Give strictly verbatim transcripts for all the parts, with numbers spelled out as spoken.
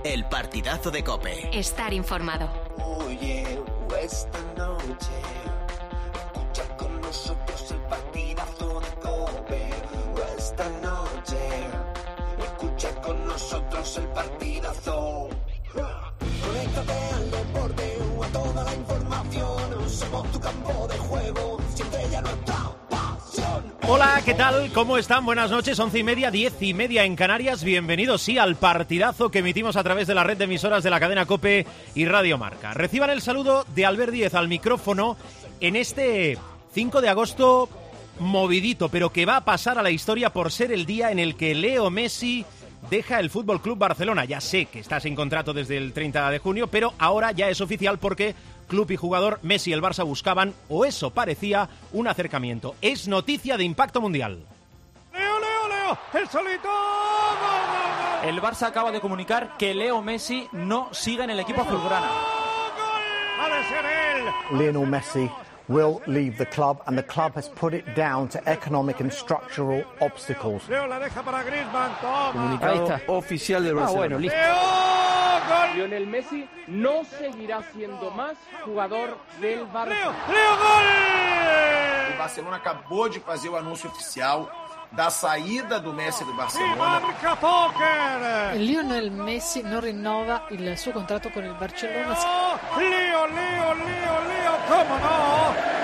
El partidazo de COPE. Estar informado. Oye, esta noche escucha con nosotros el partidazo de COPE. Esta noche escucha con nosotros el partidazo. Conéctate al deporte o a toda la información. Somos tu campo de juego, siempre ya nuestra pasión. Hola, ¿qué tal? ¿Cómo están? Buenas noches, once y media, diez y media en Canarias. Bienvenidos, sí, al partidazo que emitimos a través de la red de emisoras de la cadena COPE y Radio Marca. Reciban el saludo de Albert Díez al micrófono en este cinco de agosto movidito, pero que va a pasar a la historia por ser el día en el que Leo Messi deja el Fútbol Club Barcelona. Ya sé que está sin contrato desde el treinta de junio, pero ahora ya es oficial porque club y jugador, Messi y el Barça buscaban, o eso parecía, un acercamiento. Es noticia de impacto mundial. ¡Leo, Leo, Leo! ¡El solito! ¡Gol, gol, gol! El Barça acaba de comunicar que Leo Messi no sigue en el equipo azulgrana. ¡Gol! ¡Ha de ser él! Lionel Messi will leave the club and the club has put it down to economic and structural obstacles. Leo la deja para Griezmann, toma. Comunicado oficial del Barcelona. Ah, bueno, listo. Leo, gol. Lionel Messi no seguirá siendo más jugador del Barça. Leo, Leo, gol. O Barcelona acabou de fazer o anúncio oficial da saída do Messi do Y Barcelona. marca póker. Lionel Messi non rinnova il suo contratto con il Barcellona. Oh, Leo, Leo, Leo, Leo, ¿cómo no?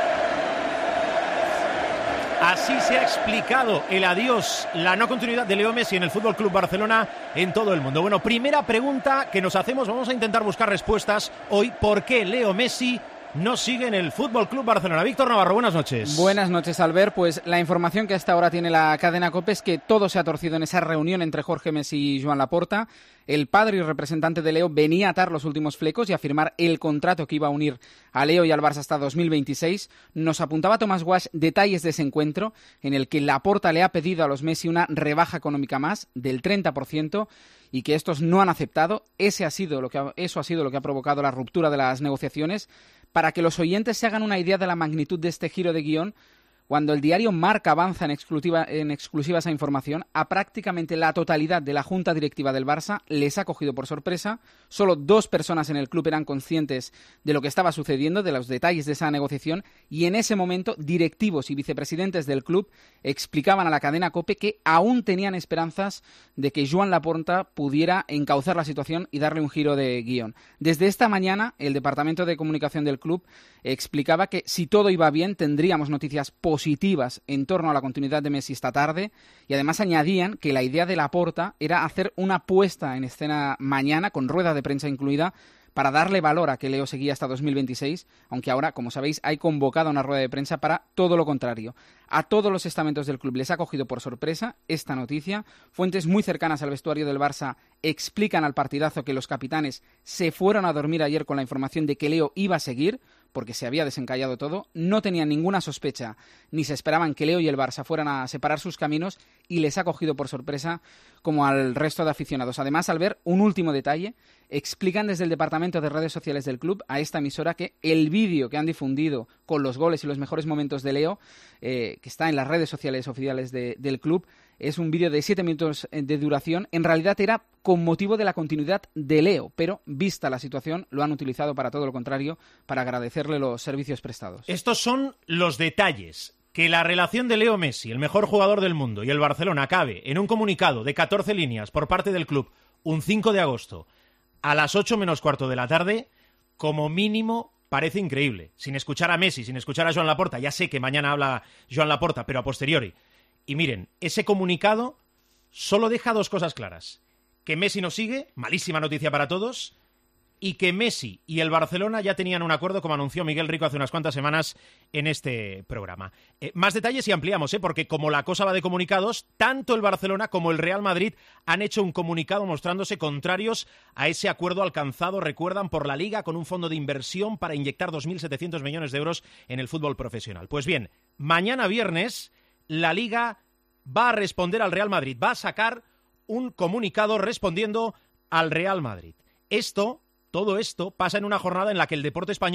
Así se ha explicado el adiós, la no continuidad de Leo Messi en el Fútbol Club Barcelona en todo el mundo. Bueno, primera pregunta que nos hacemos, vamos a intentar buscar respuestas hoy. ¿Por qué Leo Messi no sigue en el Fútbol Club Barcelona? Víctor Navarro, buenas noches. Buenas noches, Albert. Pues la información que hasta ahora tiene la cadena COPE es que todo se ha torcido en esa reunión entre Jorge Messi y Joan Laporta. El padre y representante de Leo venía a atar los últimos flecos y a firmar el contrato que iba a unir a Leo y al Barça hasta dos mil veintiséis. Nos apuntaba Tomás Guasch detalles de ese encuentro en el que Laporta le ha pedido a los Messi una rebaja económica más del treinta por ciento y que estos no han aceptado. Ese ha sido lo que ha, eso ha sido lo que ha provocado la ruptura de las negociaciones. Para que los oyentes se hagan una idea de la magnitud de este giro de guión, cuando el diario Marca avanza en exclusiva, en exclusiva esa información, a prácticamente la totalidad de la junta directiva del Barça les ha cogido por sorpresa. Solo dos personas en el club eran conscientes de lo que estaba sucediendo, de los detalles de esa negociación, y en ese momento directivos y vicepresidentes del club explicaban a la cadena COPE que aún tenían esperanzas de que Joan Laporta pudiera encauzar la situación y darle un giro de guión. Desde esta mañana, el departamento de comunicación del club explicaba que si todo iba bien tendríamos noticias positivas positivas en torno a la continuidad de Messi esta tarde, y además añadían que la idea de Laporta era hacer una puesta en escena mañana, con rueda de prensa incluida, para darle valor a que Leo seguía hasta dos mil veintiséis, aunque ahora, como sabéis, hay convocada una rueda de prensa para todo lo contrario. A todos los estamentos del club les ha cogido por sorpresa esta noticia. Fuentes muy cercanas al vestuario del Barça explican al partidazo que los capitanes se fueron a dormir ayer con la información de que Leo iba a seguir, porque se había desencallado todo, no tenían ninguna sospecha, ni se esperaban que Leo y el Barça fueran a separar sus caminos, y les ha cogido por sorpresa como al resto de aficionados. Además, al ver un último detalle, explican desde el departamento de redes sociales del club a esta emisora que el vídeo que han difundido con los goles y los mejores momentos de Leo, eh, que está en las redes sociales oficiales de, del club, es un vídeo de siete minutos de duración. En realidad era con motivo de la continuidad de Leo, pero vista la situación lo han utilizado para todo lo contrario, para agradecerle los servicios prestados. Estos son los detalles. Que la relación de Leo Messi, el mejor jugador del mundo, y el Barcelona acabe en un comunicado de catorce líneas por parte del club un cinco de agosto a las ocho menos cuarto de la tarde, como mínimo parece increíble. Sin escuchar a Messi, sin escuchar a Joan Laporta, ya sé que mañana habla Joan Laporta, pero a posteriori. Y miren, ese comunicado solo deja dos cosas claras. Que Messi no sigue, malísima noticia para todos, y que Messi y el Barcelona ya tenían un acuerdo, como anunció Miguel Rico hace unas cuantas semanas en este programa. Eh, más detalles y ampliamos, ¿eh? Porque como la cosa va de comunicados, tanto el Barcelona como el Real Madrid han hecho un comunicado mostrándose contrarios a ese acuerdo alcanzado, recuerdan, por la Liga con un fondo de inversión para inyectar dos mil setecientos millones de euros en el fútbol profesional. Pues bien, mañana viernes la Liga va a responder al Real Madrid, va a sacar un comunicado respondiendo al Real Madrid. Esto... Todo esto pasa en una jornada en la que el deporte español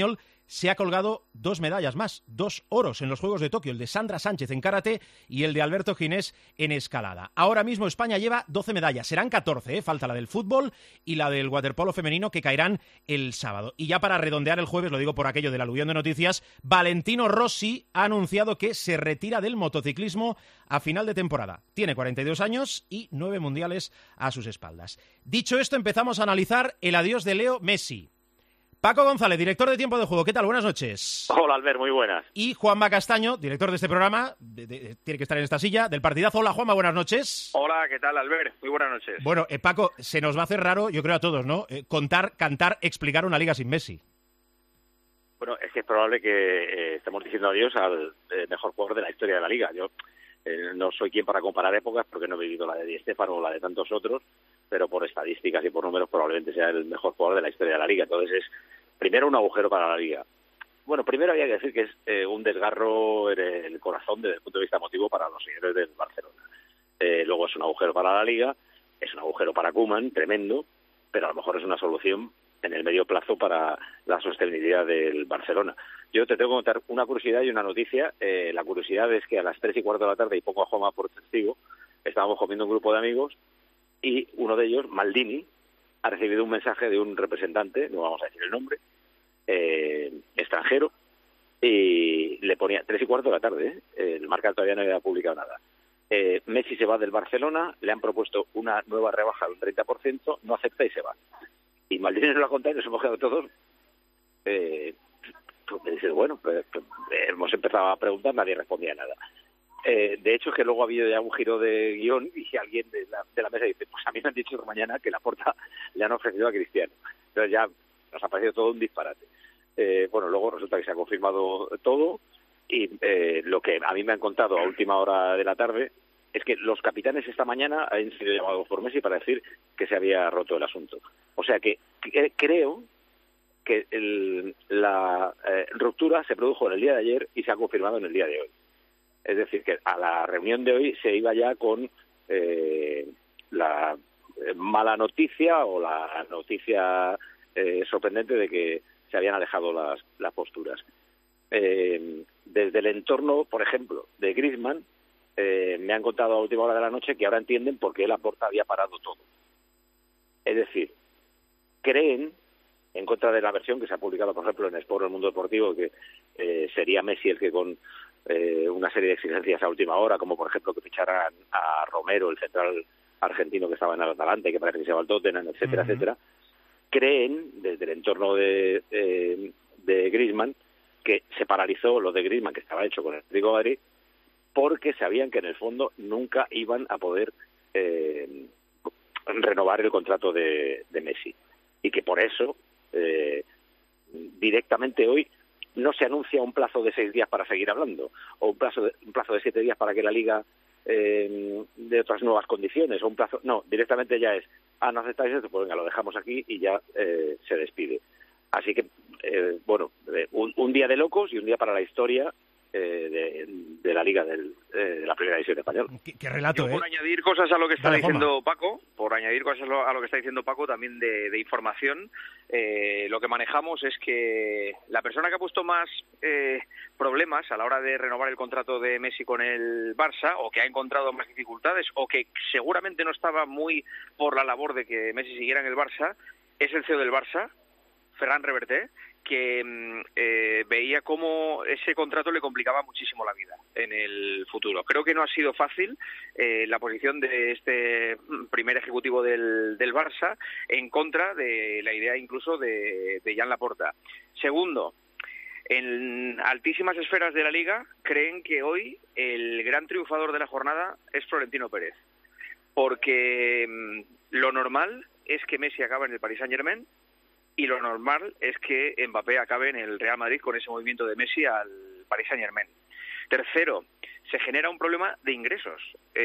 se ha colgado dos medallas más, dos oros en los Juegos de Tokio, el de Sandra Sánchez en karate y el de Alberto Ginés en escalada. Ahora mismo España lleva doce medallas, serán catorce, ¿eh? Falta la del fútbol y la del waterpolo femenino que caerán el sábado. Y ya para redondear el jueves, lo digo por aquello del aluvión de noticias, Valentino Rossi ha anunciado que se retira del motociclismo a final de temporada. Tiene cuarenta y dos años y nueve mundiales a sus espaldas. Dicho esto, empezamos a analizar el adiós de Leo Messi. Paco González, director de Tiempo de Juego. ¿Qué tal? Buenas noches. Hola, Albert, muy buenas. Y Juanma Castaño, director de este programa, de, de, tiene que estar en esta silla, del Partidazo. Hola, Juanma, buenas noches. Hola, ¿qué tal, Albert? Muy buenas noches. Bueno, eh, Paco, se nos va a hacer raro, yo creo a todos, ¿no? Eh, contar, cantar, explicar una liga sin Messi. Bueno, es que es probable que eh, estemos diciendo adiós al eh, mejor jugador de la historia de la liga. Yo eh, no soy quien para comparar épocas porque no he vivido la de Di Stéfano o la de tantos otros, pero por estadísticas y por números probablemente sea el mejor jugador de la historia de la liga. Entonces es, primero, un agujero para la liga. Bueno, primero había que decir que es eh, un desgarro en el corazón desde el punto de vista emotivo para los seguidores del Barcelona. Eh, luego es un agujero para la liga, es un agujero para Koeman, tremendo, pero a lo mejor es una solución en el medio plazo para la sostenibilidad del Barcelona. Yo te tengo que contar una curiosidad y una noticia. Eh, la curiosidad es que a las tres y cuarto de la tarde, y pongo a Juanma por testigo, estábamos comiendo un grupo de amigos y uno de ellos, Maldini, ha recibido un mensaje de un representante, no vamos a decir el nombre, eh, extranjero, y le ponía tres y cuarto de la tarde, ¿eh? El Marca todavía no había publicado nada. Eh, Messi se va del Barcelona, le han propuesto una nueva rebaja del treinta por ciento, no acepta y se va. Y Maldini nos lo ha contado y nos hemos quedado todos. Eh, pues me dice, bueno, pues, pues, hemos empezado a preguntar, nadie respondía nada. Eh, de hecho, es que luego ha habido ya un giro de guión y alguien de la, de la mesa dice, pues a mí me han dicho esta mañana que Laporta le han ofrecido a Cristiano. Entonces ya nos ha parecido todo un disparate. Eh, bueno, luego resulta que se ha confirmado todo y eh, lo que a mí me han contado a última hora de la tarde es que los capitanes esta mañana han sido llamados por Messi para decir que se había roto el asunto. O sea que, que creo que el, la eh, ruptura se produjo en el día de ayer y se ha confirmado en el día de hoy. Es decir, que a la reunión de hoy se iba ya con eh, la mala noticia o la noticia eh, sorprendente de que se habían alejado las, las posturas. Eh, desde el entorno, por ejemplo, de Griezmann, eh, me han contado a última hora de la noche que ahora entienden por qué Laporta había parado todo. Es decir, creen, en contra de la versión que se ha publicado, por ejemplo, en Sport, el Mundo Deportivo, que eh, sería Messi el que con eh, una serie de exigencias a última hora, como por ejemplo que ficharan a Romero, el central argentino que estaba en el Atalanta y que parece que se va al Tottenham, etcétera, uh-huh. etcétera, creen, desde el entorno de, eh, de Griezmann, que se paralizó lo de Griezmann, que estaba hecho con el Atlético de Madrid, porque sabían que en el fondo nunca iban a poder eh, renovar el contrato de, de Messi. Y que por eso, eh, directamente hoy, no se anuncia un plazo de seis días para seguir hablando, o un plazo de, un plazo de siete días para que la Liga eh, de otras nuevas condiciones, o un plazo... No, directamente ya es, ah, no aceptáis esto, pues venga, lo dejamos aquí y ya eh, se despide. Así que, eh, bueno, eh, un, un día de locos y un día para la historia eh, de, de la Liga del, eh, de la Primera División Española. Qué, qué relato, Yo, ¿eh? Por añadir cosas a lo que está Dale, diciendo Juanma. Paco, por añadir cosas a lo que está diciendo Paco, también de, de información, eh, lo que manejamos es que la persona que ha puesto más eh, problemas a la hora de renovar el contrato de Messi con el Barça, o que ha encontrado más dificultades, o que seguramente no estaba muy por la labor de que Messi siguiera en el Barça, es el C E O del Barça, Ferran Reverté, que eh, veía cómo ese contrato le complicaba muchísimo la vida en el futuro. Creo que no ha sido fácil eh, la posición de este primer ejecutivo del, del Barça en contra de la idea incluso de, de Joan Laporta. Segundo, en altísimas esferas de la Liga creen que hoy el gran triunfador de la jornada es Florentino Pérez, porque mmm, lo normal es que Messi acabe en el Paris Saint-Germain y lo normal es que Mbappé acabe en el Real Madrid con ese movimiento de Messi al Paris Saint-Germain. Tercero, se genera un problema de ingresos.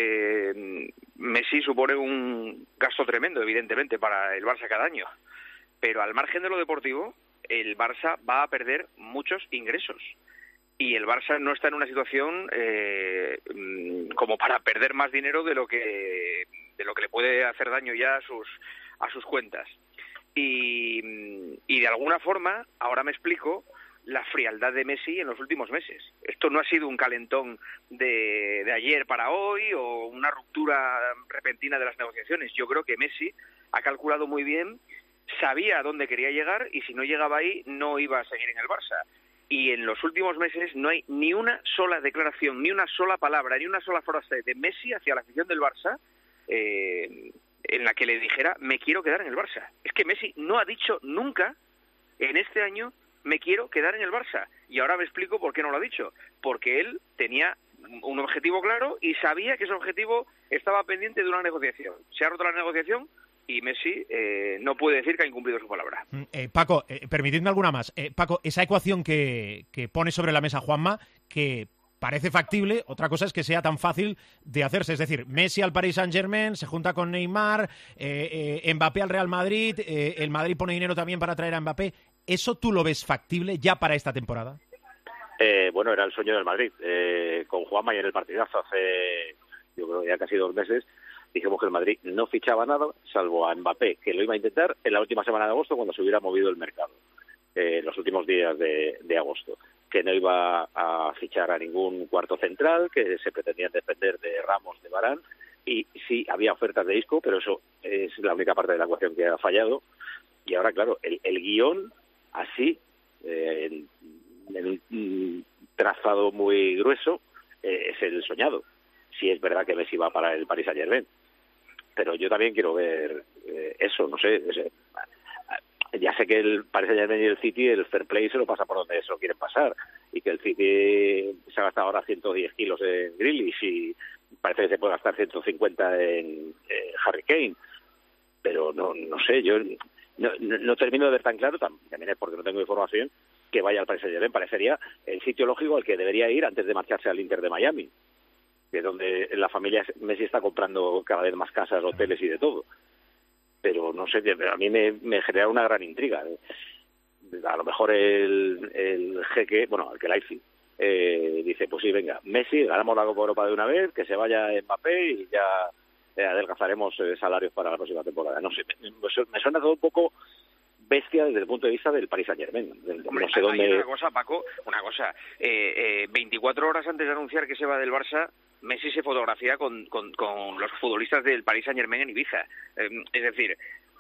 Eh, Messi supone un gasto tremendo, evidentemente, para el Barça cada año, pero al margen de lo deportivo, el Barça va a perder muchos ingresos. Y el Barça no está en una situación eh, como para perder más dinero de lo que de lo que le puede hacer daño ya a sus a sus cuentas. Y, y de alguna forma, ahora me explico, la frialdad de Messi en los últimos meses. Esto no ha sido un calentón de, de ayer para hoy o una ruptura repentina de las negociaciones. Yo creo que Messi ha calculado muy bien, sabía a dónde quería llegar y si no llegaba ahí no iba a seguir en el Barça. Y en los últimos meses no hay ni una sola declaración, ni una sola palabra, ni una sola frase de Messi hacia la afición del Barça eh, en la que le dijera me quiero quedar en el Barça. Es que Messi no ha dicho nunca en este año me quiero quedar en el Barça. Y ahora me explico por qué no lo ha dicho. Porque él tenía un objetivo claro y sabía que ese objetivo estaba pendiente de una negociación. Se ha roto la negociación y Messi eh, no puede decir que ha incumplido su palabra. Eh, Paco, eh, permitidme alguna más. Eh, Paco, esa ecuación que, que pone sobre la mesa Juanma, que parece factible, otra cosa es que sea tan fácil de hacerse. Es decir, Messi al Paris Saint-Germain, se junta con Neymar, eh, eh, Mbappé al Real Madrid, eh, el Madrid pone dinero también para traer a Mbappé. ¿Eso tú lo ves factible ya para esta temporada? Eh, bueno, era el sueño del Madrid. Eh, con Juanma y en el partidazo hace, yo creo ya casi dos meses, dijimos que el Madrid no fichaba nada, salvo a Mbappé, que lo iba a intentar en la última semana de agosto cuando se hubiera movido el mercado, eh, los últimos días de, de agosto, que no iba a fichar a ningún cuarto central, que se pretendían depender de Ramos, de Varane, y sí, había ofertas de Isco, pero eso es la única parte de la ecuación que ha fallado. Y ahora, claro, el, el guión, así, eh, en, en un trazado muy grueso, eh, es el soñado. Sí es verdad que Messi va para el Paris Saint-Germain, pero yo también quiero ver eh, eso, no sé, ese, ya sé que el Paris Saint-Germain y el City el fair play se lo pasa por donde se lo quieren pasar, y que el City se ha gastado ahora ciento diez kilos en Grealish y parece que se puede gastar ciento cincuenta en eh, Harry Kane, pero no no sé, yo no, no, no termino de ver tan claro, también es porque no tengo información, que vaya al Paris Saint-Germain. Parecería el sitio lógico al que debería ir antes de marcharse al Inter de Miami, de donde la familia Messi está comprando cada vez más casas, hoteles y de todo. Pero no sé, a mí me, me genera una gran intriga. A lo mejor el, el jeque, bueno, el que Leipzig, eh, dice, pues sí, venga, Messi, ganamos la Copa Europa de una vez, que se vaya Mbappé y ya eh, adelgazaremos eh, salarios para la próxima temporada. No sé, me, me suena todo un poco bestia desde el punto de vista del Paris Saint-Germain. Hombre, no sé dónde... hay una cosa, Paco, una cosa. Eh, eh, veinticuatro horas antes de anunciar que se va del Barça, Messi se fotografía con, con, con los futbolistas del Paris Saint-Germain en Ibiza. Eh, es decir,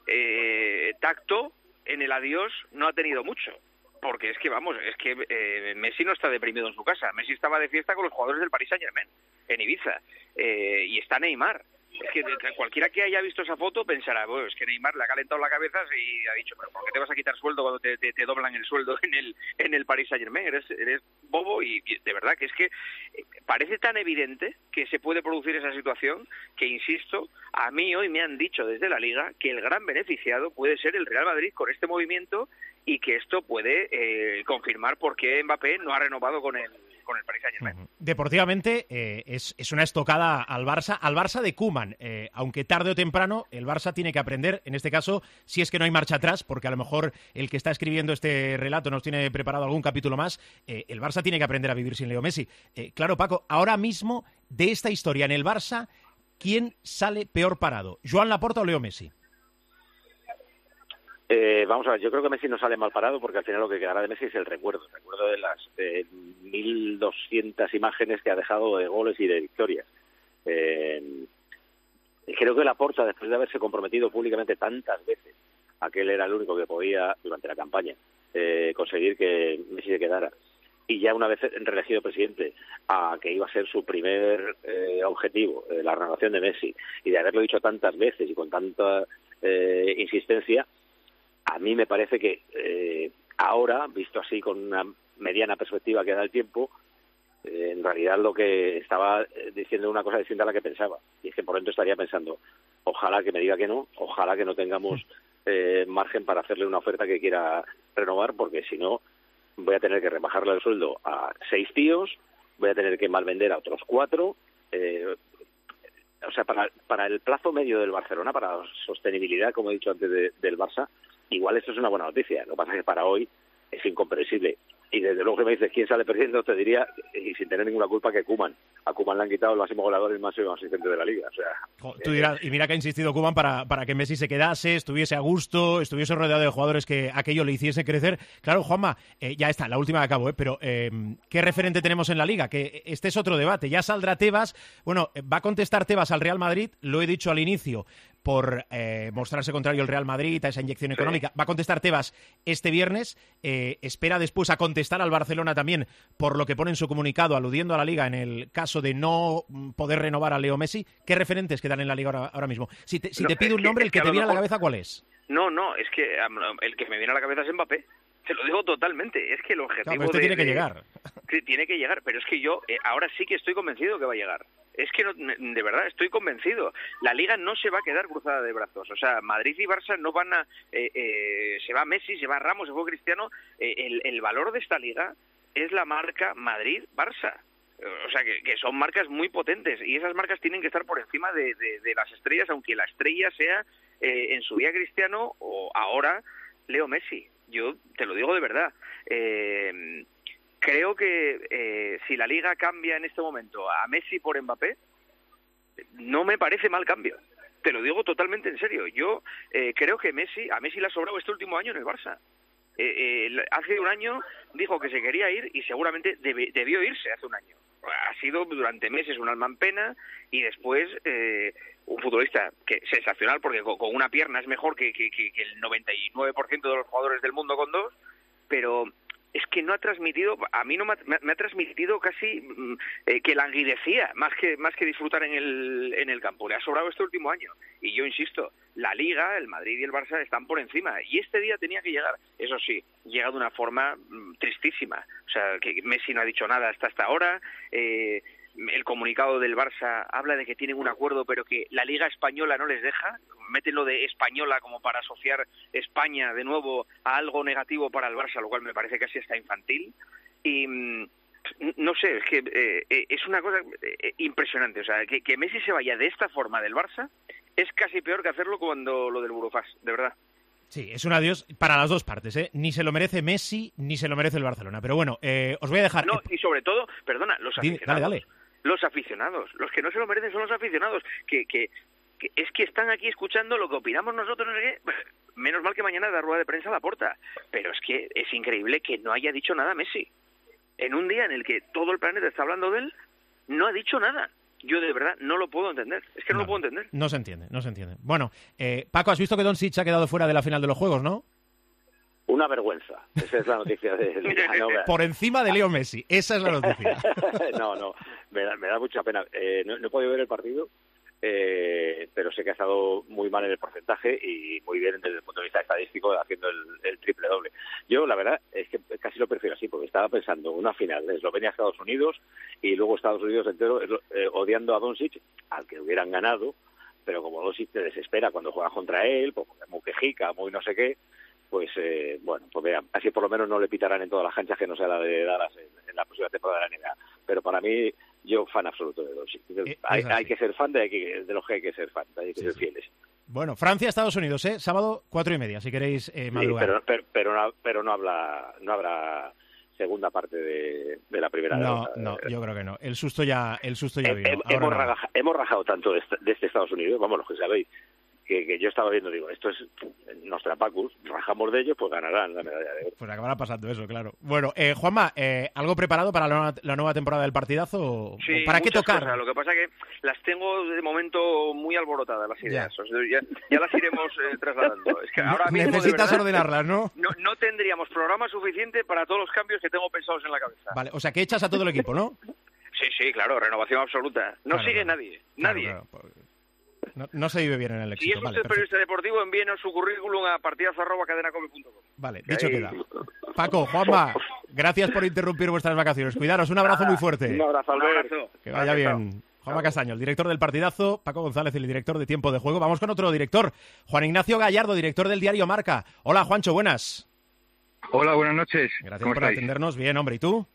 eh, tacto en el adiós no ha tenido mucho. Porque es que, vamos, es que eh, Messi no está deprimido en su casa. Messi estaba de fiesta con los jugadores del Paris Saint-Germain en Ibiza. Eh, y está Neymar. Es que cualquiera que haya visto esa foto pensará, bueno, es que Neymar le ha calentado la cabeza y ha dicho, pero ¿por qué te vas a quitar sueldo cuando te, te, te doblan el sueldo en el en el Paris Saint-Germain? Eres, eres bobo y, y de verdad que es que parece tan evidente que se puede producir esa situación que, insisto, a mí hoy me han dicho desde la Liga que el gran beneficiado puede ser el Real Madrid con este movimiento y que esto puede eh, confirmar por qué Mbappé no ha renovado con el con el Paris Saint-Germain. Uh-huh. Deportivamente eh, es, es una estocada al Barça, al Barça de Koeman, eh, aunque tarde o temprano el Barça tiene que aprender, en este caso, si es que no hay marcha atrás, porque a lo mejor el que está escribiendo este relato nos tiene preparado algún capítulo más, eh, el Barça tiene que aprender a vivir sin Leo Messi. Eh, claro, Paco, ahora mismo, de esta historia en el Barça, ¿quién sale peor parado? ¿Joan Laporta o Leo Messi? Eh, vamos a ver, yo creo que Messi no sale mal parado porque al final lo que quedará de Messi es el recuerdo, el recuerdo de las eh, mil doscientas imágenes que ha dejado de goles y de victorias. Eh, creo que Laporta, después de haberse comprometido públicamente tantas veces a que él era el único que podía, durante la campaña, eh, conseguir que Messi se quedara, y ya una vez reelegido presidente, a que iba a ser su primer eh, objetivo, eh, la renovación de Messi, y de haberlo dicho tantas veces y con tanta eh, insistencia, a mí me parece que eh, ahora, visto así con una mediana perspectiva que da el tiempo, eh, en realidad lo que estaba diciendo una cosa distinta a la que pensaba. Y es que por dentro estaría pensando, ojalá que me diga que no, ojalá que no tengamos eh, margen para hacerle una oferta que quiera renovar, porque si no voy a tener que rebajarle el sueldo a seis tíos, voy a tener que malvender a otros cuatro. Eh, o sea, para, para el plazo medio del Barcelona, para la sostenibilidad, como he dicho antes, de, del Barça, igual esto es una buena noticia. Lo que pasa es que para hoy es incomprensible Y desde luego que me dices quién sale perdiendo, te diría, y sin tener ninguna culpa, que Koeman. A Koeman le han quitado el máximo goleador y el máximo asistente de la Liga. O sea, jo, tú dirás, y mira que ha insistido Koeman para, para que Messi se quedase, estuviese a gusto, estuviese rodeado de jugadores que aquello le hiciese crecer. Claro, Juanma, eh, ya está, la última que acabo, ¿eh? Pero eh, ¿qué referente tenemos en la Liga? Que este es otro debate. Ya saldrá Tebas. Bueno, va a contestar Tebas al Real Madrid, lo he dicho al inicio, por eh, mostrarse contrario al Real Madrid, a esa inyección económica. Va a contestar Tebas este viernes, eh, espera después a contestar al Barcelona también por lo que pone en su comunicado, aludiendo a la Liga en el caso de no poder renovar a Leo Messi. ¿Qué referentes quedan en la Liga ahora, ahora mismo? Si te, si no, te pido un nombre, que, el que, que te viene a la cabeza, ¿cuál es? No, no, es que el que me viene a la cabeza es Mbappé. Te lo digo totalmente, es que el objetivo claro, pero esto de, tiene que de, llegar. Que tiene que llegar, pero es que yo eh, ahora sí que estoy convencido que va a llegar. Es que no, de verdad estoy convencido. La Liga no se va a quedar cruzada de brazos. O sea, Madrid y Barça no van a... Eh, eh, se va Messi, se va Ramos, se va Cristiano. Eh, el, el valor de esta Liga es la marca Madrid-Barça. O sea, que, que son marcas muy potentes y esas marcas tienen que estar por encima de, de, de las estrellas, aunque la estrella sea eh, en su día Cristiano o ahora Leo Messi. Yo te lo digo de verdad. Eh, creo que eh, si la Liga cambia en este momento a Messi por Mbappé, no me parece mal cambio. Te lo digo totalmente en serio. Yo eh, creo que Messi, a Messi le ha sobrado este último año en el Barça. Eh, eh, hace un año dijo que se quería ir y seguramente debe, debió irse hace un año. Ha sido durante meses un alma en pena y después eh, un futbolista que sensacional porque con, con una pierna es mejor que, que, que el noventa y nueve por ciento de los jugadores del mundo con dos, pero es que no ha transmitido, a mí no me ha, me ha transmitido casi eh, que languidecía más que más que disfrutar en el en el campo. Le ha sobrado este último año y yo insisto, la Liga, el Madrid y el Barça están por encima y este día tenía que llegar. Eso sí, llega de una forma mm, tristísima. O sea, que Messi no ha dicho nada hasta esta hora. Eh, el comunicado del Barça habla de que tienen un acuerdo pero que la Liga Española no les deja. Meten lo de española como para asociar España de nuevo a algo negativo para el Barça, lo cual me parece casi hasta infantil. Y mmm, no sé, es que eh, es una cosa eh, impresionante. O sea, que, que Messi se vaya de esta forma del Barça es casi peor que hacerlo cuando lo del Burofax, de verdad. Sí, es un adiós para las dos partes, ¿eh? Ni se lo merece Messi, ni se lo merece el Barcelona. Pero bueno, eh, os voy a dejar... No, y sobre todo, perdona, los aficionados. Dale, dale. Los aficionados. Los que no se lo merecen son los aficionados. Que, que, que es que están aquí escuchando lo que opinamos nosotros, no sé qué. Menos mal que mañana da rueda de prensa a Laporta. Pero es que es increíble que no haya dicho nada Messi. En un día en el que todo el planeta está hablando de él, no ha dicho nada. Yo de verdad no lo puedo entender. Es que no, no lo puedo entender. No se entiende, no se entiende. Bueno, eh, Paco, has visto que Doncic ha quedado fuera de la final de los Juegos, ¿no? Una vergüenza. Esa es la noticia del día. No, Por encima de Leo Messi. Esa es la noticia. no, no. Me da, me da mucha pena. Eh, no, no he podido ver el partido, eh, pero sé que ha estado muy mal en el porcentaje y muy bien desde el punto de vista estadístico haciendo el, el triple doble. Yo, la verdad, es que casi lo prefiero así, porque estaba pensando en una final de Eslovenia-Estados Unidos y luego Estados Unidos entero eh, odiando a Doncic, al que hubieran ganado, pero como Doncic te desespera cuando juegas contra él, pues, muy quejica, muy no sé qué, pues eh, bueno, pues vean, así por lo menos no le pitarán en todas las canchas que no sea la de Dallas en, en la próxima temporada de la N B A. Pero para mí, yo fan absoluto de Doncic. Eh, hay, hay que ser fan de, hay que, de los que hay que ser fan, hay que sí, ser sí. fieles. Bueno, Francia, Estados Unidos, ¿eh? Sábado cuatro y media, si queréis eh, madrugar. Sí, pero, pero, pero, no, pero no, habla, no habrá segunda parte de, de la primera. No, de no, yo creo que no. El susto ya, el susto ya vino. He, hemos, no. raja, hemos rajado tanto de este, de este Estados Unidos, vamos, los que sabéis, que, que yo estaba viendo, digo, esto es Nostrapacus, rajamos de ellos, pues ganarán la medalla de oro. Pues acabará pasando eso, claro. Bueno, eh, Juanma, eh, ¿algo preparado para la, la nueva temporada del partidazo? Sí, ¿Para qué tocar? Cosas. Lo que pasa es que las tengo de momento muy alborotadas las ideas. Ya, o sea, ya, ya las iremos eh, trasladando. Es que ahora mismo, necesitas verdad, ordenarlas, ¿no? ¿no? No tendríamos programa suficiente para todos los cambios que tengo pensados en la cabeza. Vale, o sea, que echas a todo el equipo, ¿no? Sí, sí, claro, renovación absoluta. No claro, sigue claro. nadie, nadie. Claro, claro. No, no se vive bien en el éxito. Si es usted vale, periodista deportivo, envíenos su currículum a partidazo arroba cadenacope punto com. Vale, dicho queda. Paco, Juanma, gracias por interrumpir vuestras vacaciones. Cuidaros, un abrazo muy fuerte. Un abrazo, Alberto. Que vaya bien. Juanma Castaño, el director del Partidazo, Paco González, el director de Tiempo de Juego. Vamos con otro director, Juan Ignacio Gallardo, director del diario Marca. Hola, Juancho, buenas. Hola, buenas noches. Gracias por estáis? atendernos. Bien, hombre, ¿y tú?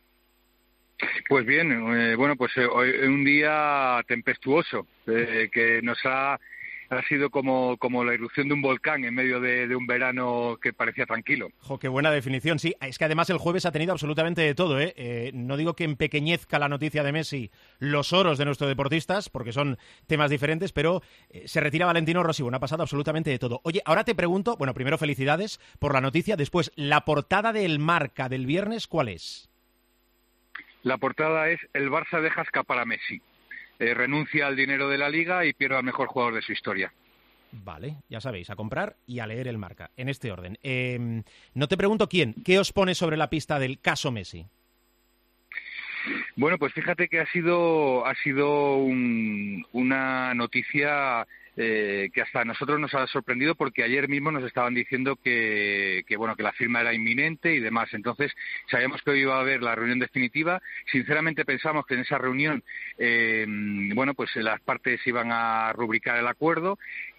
Pues bien, eh, bueno, pues eh, hoy un día tempestuoso eh, que nos ha ha sido como, como la erupción de un volcán en medio de, de un verano que parecía tranquilo. Jo, qué buena definición, sí. Es que además el jueves ha tenido absolutamente de todo, ¿eh? Eh, no digo que empequeñezca la noticia de Messi los oros de nuestros deportistas, porque son temas diferentes, pero eh, se retira Valentino Rossi. Bueno, ha pasado absolutamente de todo. Oye, ahora te pregunto, bueno, primero felicidades por la noticia, después, la portada del Marca del viernes, ¿cuál es? La portada es: el Barça deja escapar a Messi. Eh, renuncia al dinero de la Liga y pierde al mejor jugador de su historia. Vale, ya sabéis, a comprar y a leer el Marca, en este orden. Eh, no te pregunto quién, ¿qué os pone sobre la pista del caso Messi? Bueno, pues fíjate que ha sido, ha sido un, una noticia eh, que hasta a nosotros nos ha sorprendido, porque ayer mismo nos estaban diciendo que, que bueno que la firma era inminente y demás. Entonces sabíamos que hoy iba a haber la reunión definitiva. Sinceramente pensamos que en esa reunión eh, bueno pues las partes iban a rubricar el acuerdo.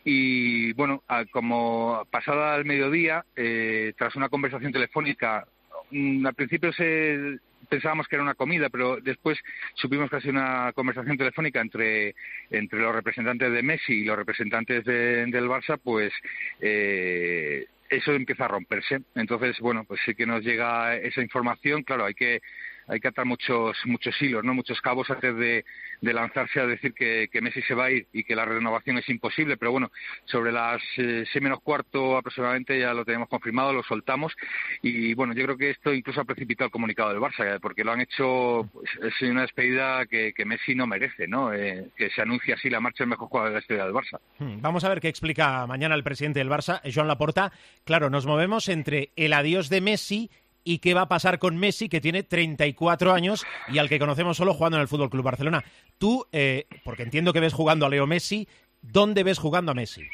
Y bueno, como pasada el mediodía, eh, tras una conversación telefónica, al principio se pensábamos que era una comida, pero después supimos que ha sido una conversación telefónica entre, entre los representantes de Messi y los representantes de, del Barça, pues eh, eso empieza a romperse. Entonces, bueno, pues sí que nos llega esa información. Claro, hay que hay que atar muchos muchos hilos, no muchos cabos antes de, de lanzarse a decir que, que Messi se va a ir y que la renovación es imposible. Pero bueno, sobre las eh, seis menos cuarto aproximadamente ya lo tenemos confirmado, lo soltamos. Y bueno, yo creo que esto incluso ha precipitado el comunicado del Barça, porque lo han hecho, pues, es una despedida que, que Messi no merece, ¿no? Eh, que se anuncie así la marcha del mejor jugador de la historia del Barça. Vamos a ver qué explica mañana el presidente del Barça, Joan Laporta. Claro, nos movemos entre el adiós de Messi y qué va a pasar con Messi, que tiene treinta y cuatro años y al que conocemos solo jugando en el Fútbol Club Barcelona. Tú, eh, porque entiendo que ves jugando a Leo Messi, ¿dónde ves jugando a Messi?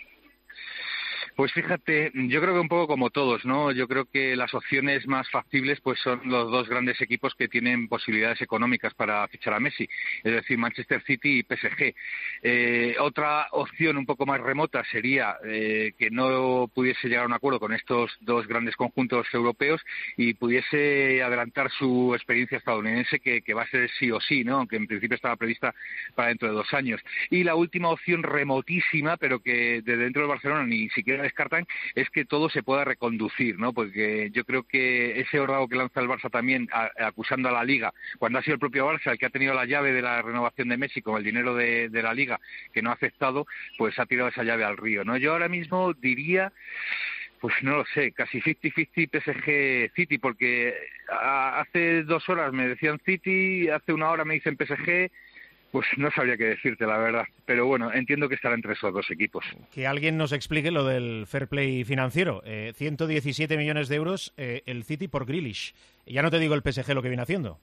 Pues fíjate, yo creo que un poco como todos, ¿no? Yo creo que las opciones más factibles pues son los dos grandes equipos que tienen posibilidades económicas para fichar a Messi, es decir, Manchester City y P S G. Eh, otra opción un poco más remota sería eh, que no pudiese llegar a un acuerdo con estos dos grandes conjuntos europeos y pudiese adelantar su experiencia estadounidense, que, que va a ser sí o sí, ¿no? Aunque en principio estaba prevista para dentro de dos años. Y la última opción remotísima, pero que desde dentro de Barcelona ni siquiera descartan, es que todo se pueda reconducir, ¿no? Porque yo creo que ese órdago que lanza el Barça también a, acusando a la Liga, cuando ha sido el propio Barça el que ha tenido la llave de la renovación de Messi con el dinero de, de la Liga que no ha aceptado, pues ha tirado esa llave al río, ¿no? Yo ahora mismo diría, pues no lo sé, casi cincuenta cincuenta P S G City, porque hace dos horas me decían City, hace una hora me dicen P S G. Pues no sabría qué decirte, la verdad. Pero bueno, entiendo que estará entre esos dos equipos. Que alguien nos explique lo del fair play financiero. Eh, ciento diecisiete millones de euros eh, el City por Grealish. Ya no te digo el P S G lo que viene haciendo.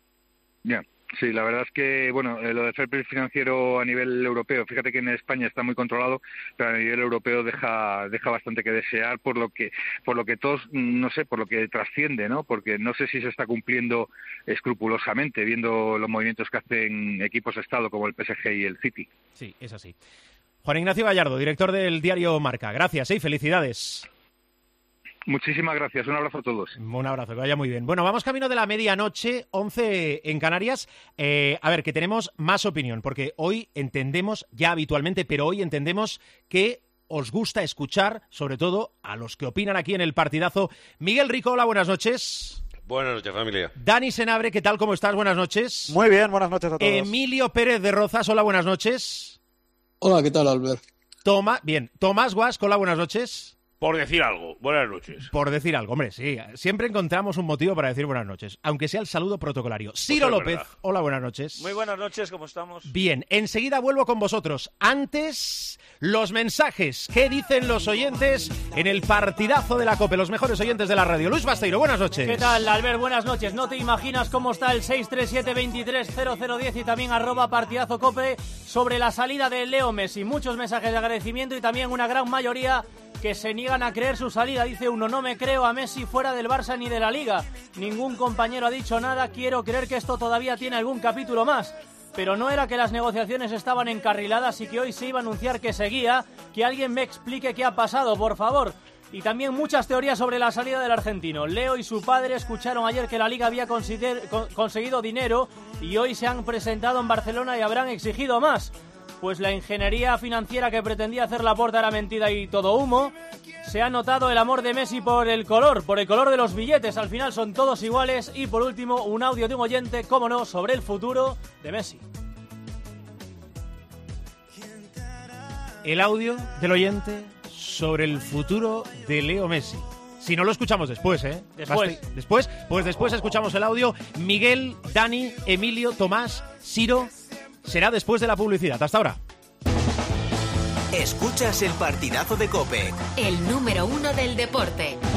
Ya. Sí, la verdad es que, bueno, eh, lo del fair play financiero a nivel europeo, fíjate que en España está muy controlado, pero a nivel europeo deja deja bastante que desear por lo que por lo que todos, no sé, por lo que trasciende, ¿no? Porque no sé si se está cumpliendo escrupulosamente, viendo los movimientos que hacen equipos de Estado como el P S G y el City. Sí, es así. Juan Ignacio Gallardo, director del diario Marca. Gracias, ¿eh? Felicidades. Muchísimas gracias, un abrazo a todos. Un abrazo, que vaya muy bien. Bueno, vamos camino de la medianoche, once en Canarias. Eh, a ver, que tenemos más opinión, porque hoy entendemos, ya habitualmente, pero hoy entendemos que os gusta escuchar, sobre todo a los que opinan aquí en el partidazo. Miguel Rico, hola, buenas noches. Buenas noches, familia. Dani Senabre, ¿qué tal? ¿Cómo estás? Buenas noches. Muy bien, buenas noches a todos. Emilio Pérez de Rozas, hola, buenas noches. Hola, ¿qué tal, Albert? Toma, bien. Tomás Guasco, hola, buenas noches. Por decir algo, buenas noches. Por decir algo, hombre, sí. Siempre encontramos un motivo para decir buenas noches, aunque sea el saludo protocolario. Ciro pues López, verdad. Hola, buenas noches. Muy buenas noches, ¿cómo estamos? Bien, enseguida vuelvo con vosotros. Antes, los mensajes. ¿Qué dicen los oyentes en el partidazo de la COPE? Los mejores oyentes de la radio. Luis Basteiro, buenas noches. ¿Qué tal, Albert? Buenas noches. No te imaginas cómo está el seis tres siete, veintitrés, cero cero diez y también arroba partidazo COPE sobre la salida de Leo Messi. Muchos mensajes de agradecimiento y también una gran mayoría que se niegan a creer su salida. Dice uno, no me creo a Messi fuera del Barça ni de la Liga. Ningún compañero ha dicho nada. Quiero creer que esto todavía tiene algún capítulo más. Pero no era que las negociaciones estaban encarriladas y que hoy se iba a anunciar que seguía. Que alguien me explique qué ha pasado, por favor. Y también muchas teorías sobre la salida del argentino. Leo y su padre escucharon ayer que la Liga había conseguido dinero y hoy se han presentado en Barcelona y habrán exigido más. pues la ingeniería financiera que pretendía hacer Laporta era mentira y todo humo. Se ha notado el amor de Messi por el color, por el color de los billetes. Al final son todos iguales. Y por último, un audio de un oyente, cómo no, sobre el futuro de Messi. El audio del oyente sobre el futuro de Leo Messi. Si no lo escuchamos después, ¿eh? Después. Basti- Después, pues después escuchamos el audio. Miguel, Dani, Emilio, Tomás, Siro. Será después de la publicidad. Hasta ahora. Escuchas el partidazo de COPE. El número uno del deporte.